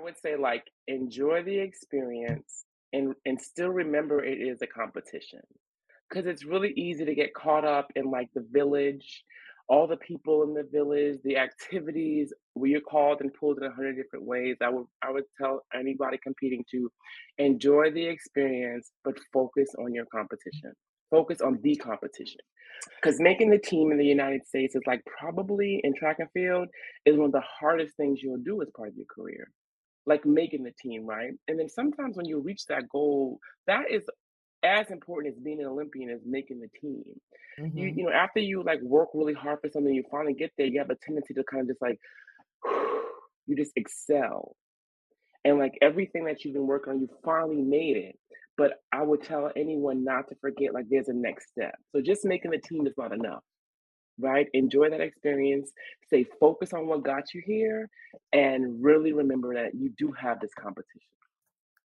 would say, like, enjoy the experience and still remember it is a competition. Because it's really easy to get caught up in, like, the village, all the people in the village, the activities where you're called and pulled in 100 different ways. I would tell anybody competing to enjoy the experience, but focus on your competition. Focus on the competition. Because making the team in the United States is, like, probably in track and field, is one of the hardest things you'll do as part of your career, like making the team, right? And then sometimes when you reach that goal, that is as important as being an Olympian as making the team. Mhm. After you like work really hard for something, you finally get there, you have a tendency to kind of just like you just excel. And like everything that you've been working on, you finally made it. But I would tell anyone not to forget like there's a next step. So just making the team is not enough, right? Enjoy that experience, stay focused on what got you here, and really remember that you do have this competition.